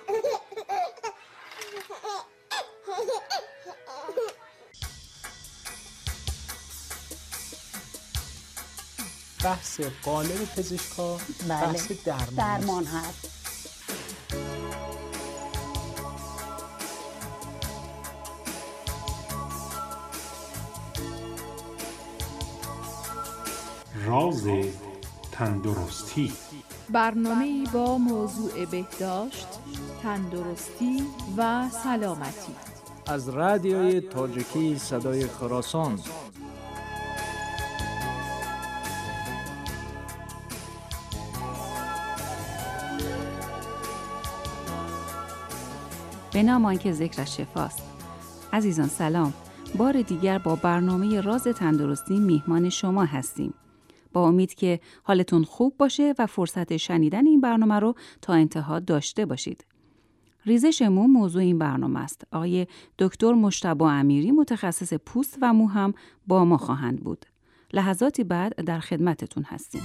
بحث قالب پزشکا بحث درمان هست. راز تندرستی، برنامه‌ای با موضوع بهداشت، تندرستی و سلامتی از رادیوی تاجیکی صدای خراسان. به نام آنکه ذکرش شفاست. عزیزان سلام. بار دیگر با برنامه راز تندرستی میهمان شما هستیم. با امید که حالتون خوب باشه و فرصت شنیدن این برنامه رو تا انتها داشته باشید. ریزش مو موضوع این برنامه است. آقای دکتر مجتبی امیری متخصص پوست و مو هم با ما خواهند بود. لحظاتی بعد در خدمتتون هستیم.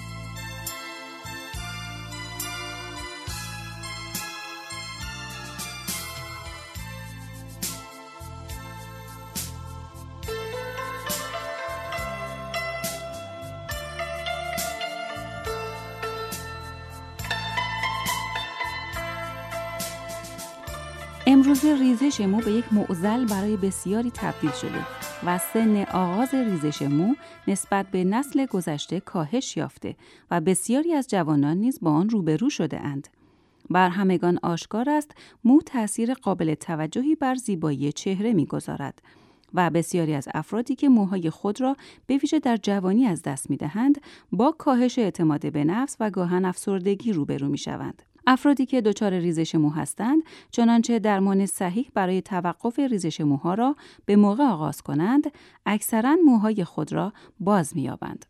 امروزه ریزش مو به یک معضل برای بسیاری تبدیل شده و سن آغاز ریزش مو نسبت به نسل گذشته کاهش یافته و بسیاری از جوانان نیز با آن روبرو شده اند. بر همگان آشکار است مو تأثیر قابل توجهی بر زیبایی چهره می‌گذارد و بسیاری از افرادی که موهای خود را به ویژه در جوانی از دست می‌دهند با کاهش اعتماد به نفس و گاهن افسردگی روبرو می‌شوند. افرادی که دچار ریزش مو هستند، چنانچه درمان صحیح برای توقف ریزش موها را به موقع آغاز کنند، اکثراً موهای خود را باز می‌یابند.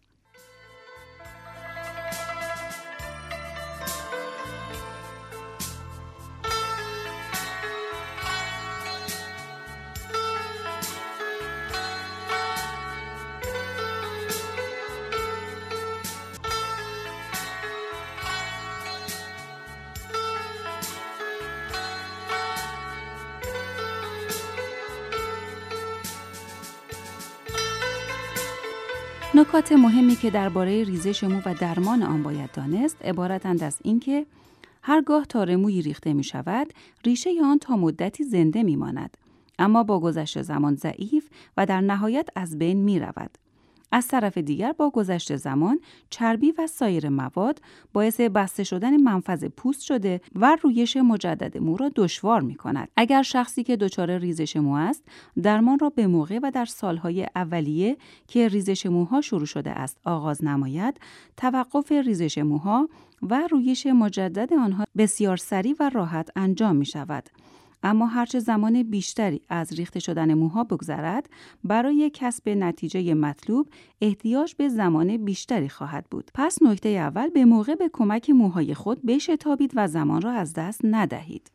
نکات مهمی که درباره ریزش مو و درمان آن باید دانست عبارتند از اینکه هرگاه تار مویی ریخته می شود، ریشه آن تا مدتی زنده می ماند، اما با گذشت زمان ضعیف و در نهایت از بین می رود. از طرف دیگر با گذشت زمان چربی و سایر مواد باعث بسته شدن منفذ پوست شده و رویش مجدد مو را دشوار می کند. اگر شخصی که دچار ریزش مو است درمان را به موقع و در سالهای اولیه که ریزش موها شروع شده است آغاز نماید، توقف ریزش موها و رویش مجدد آنها بسیار سریع و راحت انجام می شود. اما هرچه زمان بیشتری از ریخته شدن موها بگذرد، برای کسب نتیجه مطلوب احتیاج به زمان بیشتری خواهد بود. پس نکته اول به موقع به کمک موهای خود بشتابید و زمان را از دست ندهید.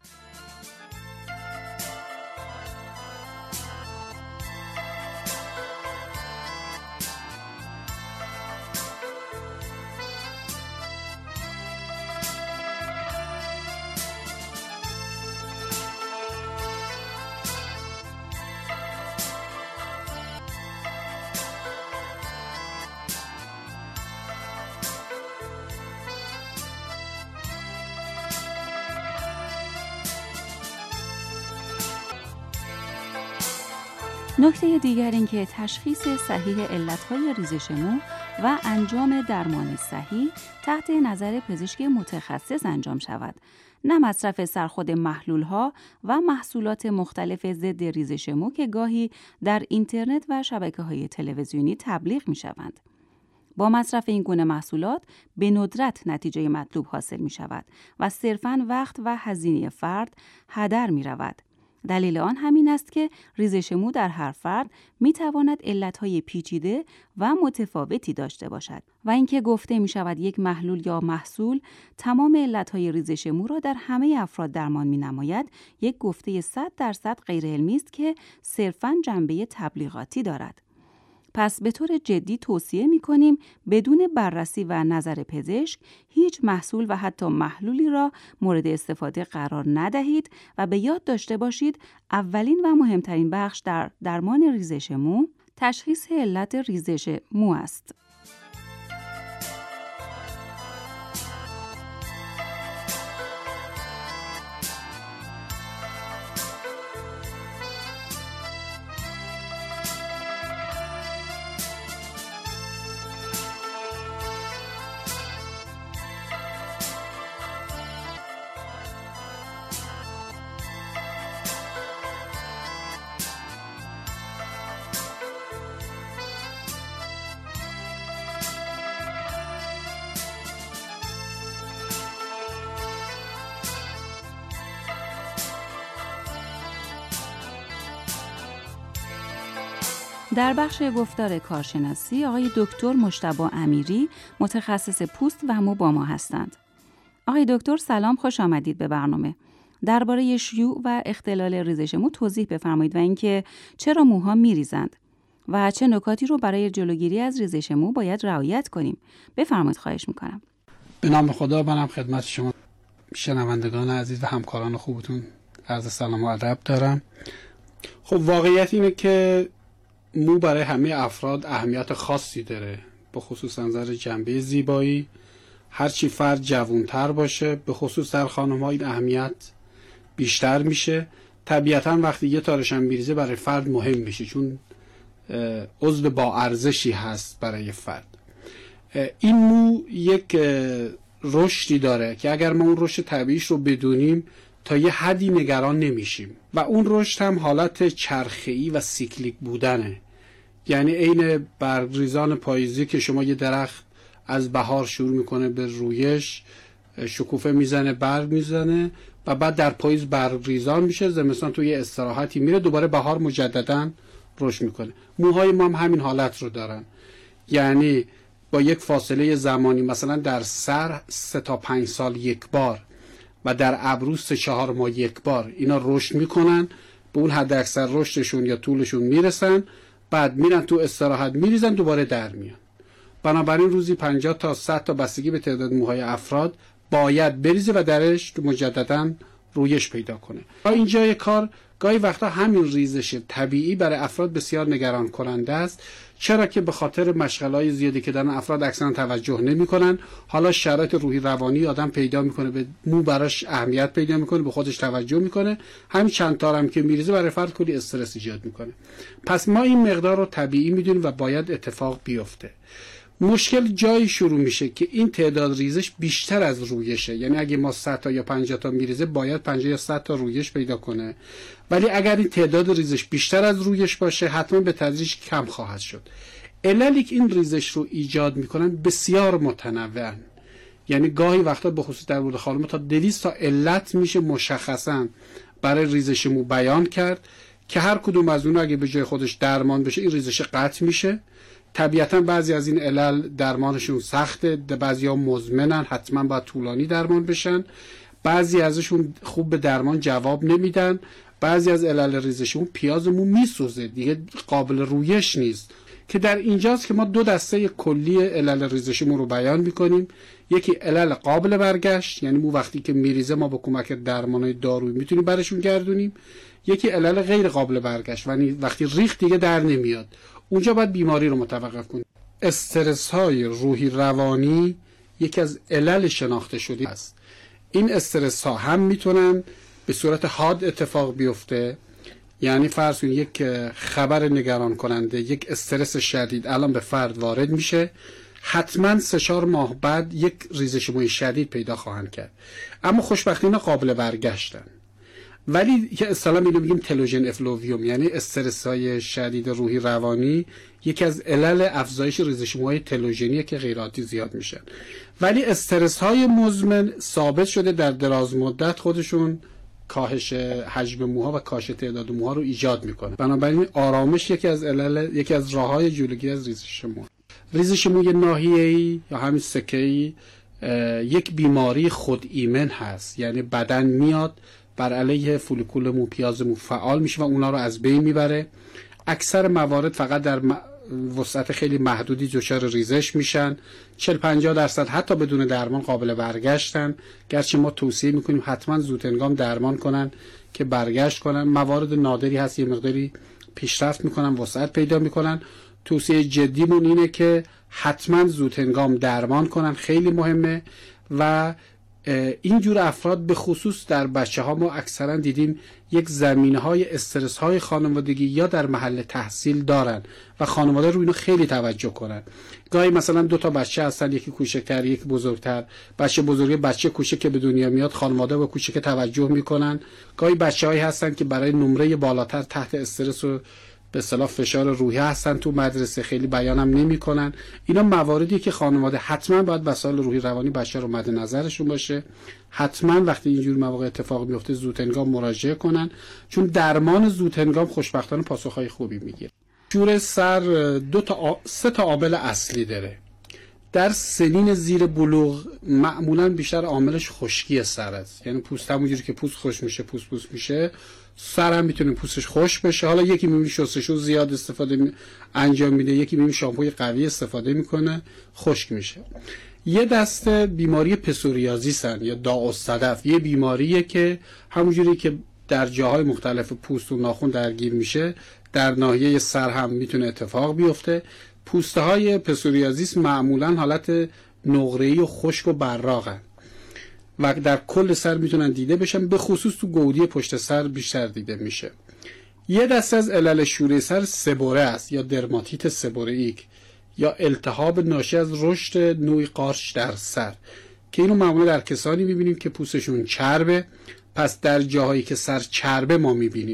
نکته دیگر این که تشخیص صحیح علتهای ریزش مو و انجام درمان صحیح تحت نظر پزشک متخصص انجام شود، نه مصرف سرخود محلولها و محصولات مختلف ضد ریزش مو که گاهی در اینترنت و شبکه‌های تلویزیونی تبلیغ می‌شوند. با مصرف این گونه محصولات به ندرت نتیجه مطلوب حاصل می‌شود و صرفاً وقت و هزینه فرد هدر می‌رود. دلیل آن همین است که ریزش مو در هر فرد میتواند علتهای پیچیده و متفاوتی داشته باشد و اینکه گفته می شود یک محلول یا محصول تمام علتهای ریزش مو را در همه افراد درمان می نماید، یک گفته 100% غیر علمی است که صرفاً جنبه تبلیغاتی دارد. پس به طور جدی توصیه می‌کنیم بدون بررسی و نظر پزشک هیچ محصول و حتی محلولی را مورد استفاده قرار ندهید و به یاد داشته باشید اولین و مهمترین بخش در درمان ریزش مو تشخیص علت ریزش مو است. در بخش گفتار کارشناسی آقای دکتر مجتبی امیری متخصص پوست و مو با ما هستند. آقای دکتر سلام، خوش آمدید به برنامه. درباره شیوع و اختلال ریزش مو توضیح بفرمایید و اینکه چرا موها میریزند و چه نکاتی رو برای جلوگیری از ریزش مو باید رعایت کنیم. بفرمایید، خواهش میکنم. به نام خدا، منم خدمت شما شنوندگان عزیز و همکاران خوبتون عرض سلام و ادب دارم. خب واقعیت اینه که مو برای همه افراد اهمیت خاصی داره، به خصوص از نظر جنبه زیبایی. هرچی فرد جوانتر باشه، به خصوص در خانم‌ها این اهمیت بیشتر میشه. طبیعتاً وقتی یه تارش هم میریزه برای فرد مهم میشه، چون عضو با ارزشی هست برای فرد. این مو یک رشدی داره که اگر ما اون رشد طبیعیش رو بدونیم تا یه حدی نگران نمیشیم و اون رشد هم حالت چرخه‌ای و سیکلیک بودنه. یعنی عین برگریزان پاییزی که شما یه درخت از بهار شروع میکنه به رویش، شکوفه میزنه، برگ میزنه و بعد در پاییز برگریزان میشه، زمستان توی استراحتی میره، دوباره بهار مجددا رشد میکنه. موهای ما هم همین حالت رو دارن، یعنی با یک فاصله زمانی مثلا در سر 3 تا 5 سال یک بار و در ابرو 3-4 ماه یک بار اینا رشد میکنن، به اون حد اکثر رشدشون یا طولشون میرسن، بعد میرن تو استراحت میریزن، دوباره در میان. بنابراین روزی 50 تا 100 تا بستگی به تعداد موهای افراد باید بریزه و درش مجددا رویش پیدا کنه. اینجای کار گاهی وقتا همین ریزش طبیعی برای افراد بسیار نگران کننده است، چرا که به خاطر مشغله‌های زیادی که دارن افراد اکثرا توجه نمی‌کنن. حالا شرایط روحی روانی آدم پیدا میکنه، به مو براش اهمیت پیدا میکنه، به خودش توجه میکنه، همین چند تا هم که میریزه برای فرد کلی استرس ایجاد میکنه. پس ما این مقدار رو طبیعی میدونیم و باید اتفاق بیفته. مشکل جایی شروع میشه که این تعداد ریزش بیشتر از رویشه، یعنی اگه ما 100 تا یا 50 تا میریزه باید 50 یا 100 تا رویش پیدا کنه، ولی اگر این تعداد ریزش بیشتر از رویش باشه حتما به تدریج کم خواهد شد. عللی که این ریزش رو ایجاد میکنن بسیار متنوعن، یعنی گاهی وقتا به خصوص در مورد خانم تا 200 تا علت میشه مشخصا برای ریزش مو بیان کرد که هر کدوم از اون اگه به جای خودش درمان بشه این ریزش قطع میشه. طبیعتا بعضی از این علل درمانشون سخته، بعضی‌ها مزمنن، حتما باید طولانی درمان بشن، بعضی ازشون خوب به درمان جواب نمیدن. بعضی از علل ریزشمون پیاز مو میسوزه، دیگه قابل رویش نیست، که در اینجاست که ما 2 دسته کلی علل ریزشمون رو بیان میکنیم. یکی علل قابل برگشت، یعنی مو وقتی که میریزه ما با کمک درمانهای دارویی میتونیم برشون گردونیم. یکی علل غیر قابل برگشت، یعنی وقتی ریخت دیگه در نمیاد، اونجا باید بیماری رو متوقف کنیم. استرس های روحی روانی یکی از علل شناخته شده است. این استرس ها هم میتونن به صورت حاد اتفاق بیفته، یعنی فرض کنید یک خبر نگران کننده، یک استرس شدید الان به فرد وارد میشه، حتما 3-4 ماه بعد یک ریزش موی شدید پیدا خواهند کرد، اما خوشبختانه قابل برگشتن. ولی که اصطلاحاً میگیم تلوژن افلوویوم، یعنی استرس های شدید روحی روانی یکی از علل افزایش ریزش موهای تلوژنیه که غیر عادی زیاد میشن. ولی استرس های مزمن ثابت شده در دراز مدت خودشون کاهش حجم موها و کاهش تعداد موها رو ایجاد میکنه. بنابراین آرامش یکی از راههای جلوگیری از ریزش مو. ریزش موی ناحیه‌ای یا همین سکه‌ای یک بیماری خود ایمن هست، یعنی بدن میاد بر علیه فولیکول مو، پیاز مو فعال میشه و اونا رو از بین میبره. اکثر موارد فقط در وسعت خیلی محدودی دچار ریزش میشن، 40-50% حتی بدون درمان قابل برگشتن، گرچه ما توصیه میکنیم حتما زودهنگام درمان کنن که برگشت کنن. موارد نادری هست یه مقداری پیشرفت میکنن، وسعت پیدا میکنن. توصیه جدیمون اینه که حتما زودهنگام درمان کنن، خیلی مهمه. و اینجور افراد به خصوص در بچه ها ما اکثرا دیدیم یک زمینه های استرس های خانوادگی یا در محل تحصیل دارن و خانواده روی اینو خیلی توجه کنن. گاهی مثلا 2 تا بچه هستن، یکی کوچکتر یکی بزرگتر، بچه بزرگی بچه کوچک که به دنیا میاد خانواده به کوچک توجه میکنن. گاهی بچه‌هایی هستن که برای نمره بالاتر تحت استرس و به اصطلاح فشار روحی هستن تو مدرسه، خیلی بیانم نمی‌کنن. اینا مواردی که خانواده حتما باید مسائل روحی روانی بچه رو مد نظرشون باشه. حتما وقتی اینجور مواقع اتفاق میفته زودهنگام مراجعه کنن، چون درمان زودهنگام خوشبختانه پاسخهای خوبی میگیره. شوره سر 3 تا عامل اصلی داره. در سنین زیر بلوغ معمولا بیشتر عاملش خشکی سر است، یعنی پوست همونجوری که پوست خوش میشه پوست میشه، سر هم میتونه پوستش خوش بشه. حالا یکی میبینی شستشو زیاد انجام میده، یکی میبینی شامپوی قوی استفاده میکنه خشک میشه. یه دسته بیماری پسوریازیسن یا داء الصدف، یه بیماریه که همونجوری که در جاهای مختلف پوست و ناخن درگیر میشه در ناحیه سر هم میتونه اتفاق بیفته. پوسته های پسوریازیس معمولا حالت نقره‌ای و خشک و براقن و در کل سر میتونن دیده بشن، به خصوص تو گودی پشت سر بیشتر دیده میشه. یه دسته از علل شوره سر سبوره است یا درماتیت سبورئیک یا التهاب ناشی از رشد نوعی قارچ در سر که اینو معمولا در کسانی میبینیم که پوستشون چربه. پس در جاهایی که سر چربه ما میبینیم،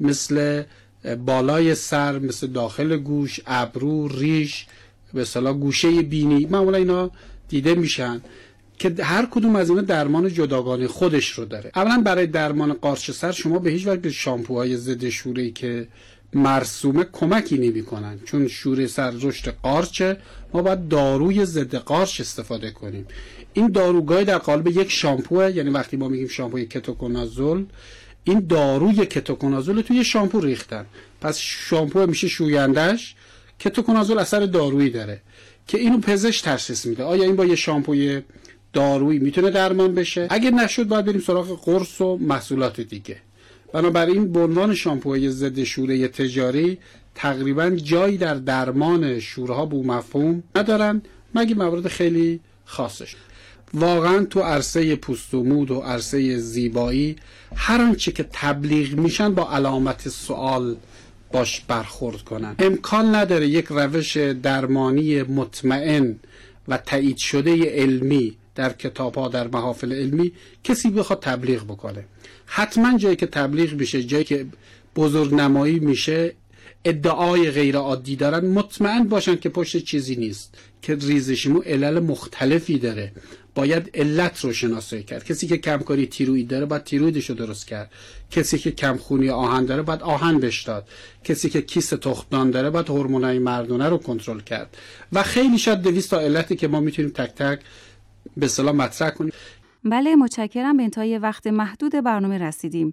مثل بالای سر، مثل داخل گوش، ابرو، ریش، به اصطلاح گوشه بینی، معمولا اینا دیده میشن که هر کدوم از اینا درمان جداگانه خودش رو داره. اولا برای درمان قارچ سر شما به هیچ وجه شامپوهای ضد شوره‌ای که مرسومه کمکی نمی‌کنن، چون شوره سر رشد قارچه، ما باید داروی ضد قارچ استفاده کنیم. این داروگاهی در قالب یک شامپوه، یعنی وقتی ما میگیم شامپوی کتوکونازول، این داروی کتوکونازول توی شامپو ریختن، پس شامپو میشه شویندش. کتوکونازول اثر دارویی داره که اینو پزشک تشخیص میده آیا این با یه شامپوی دارویی میتونه درمان بشه. اگه نشد باید بریم سراغ قرص و محصولات دیگه. بنابراین به عنوان شامپوهای ضد شوره تجاری تقریبا جایی در درمان شوره‌ها به مفهوم ندارن، مگه موارد خیلی خاصش. واقعا تو عرصه پوست و مود و عرصه زیبایی هر آنچه که تبلیغ میشن با علامت سوال باش برخورد کنن. امکان نداره یک روش درمانی مطمئن و تایید شده علمی در کتاب‌ها، در محافل علمی کسی بخواد تبلیغ بکنه. حتما جایی که تبلیغ میشه، جایی که بزرگ نمایی میشه، ادعای غیر عادی دارن، مطمئن باشن که پشت چیزی نیست، که ریزشیمو علل مختلفی داره، باید علت رو شناسایی کرد. کسی که کمکاری تیروئید داره باید تیروئیدش رو درست کرد، کسی که کمخونی آهن داره باید آهن بهش داد، کسی که کیست تخمدان داره باید هورمونای مردونه رو کنترل کرد و خیلی شاید 200 تا علتی که ما میتونیم تک تک به اصطلاح مطرح کنیم. بله، متشکرم. به انتهای وقت محدود برنامه رسیدیم.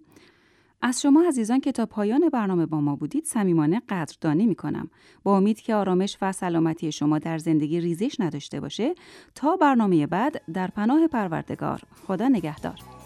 از شما عزیزان که تا پایان برنامه با ما بودید صمیمانه قدردانی می‌کنم. با امید که آرامش و سلامتی شما در زندگی ریزش نداشته باشه. تا برنامه بعد، در پناه پروردگار. خدا نگهدار.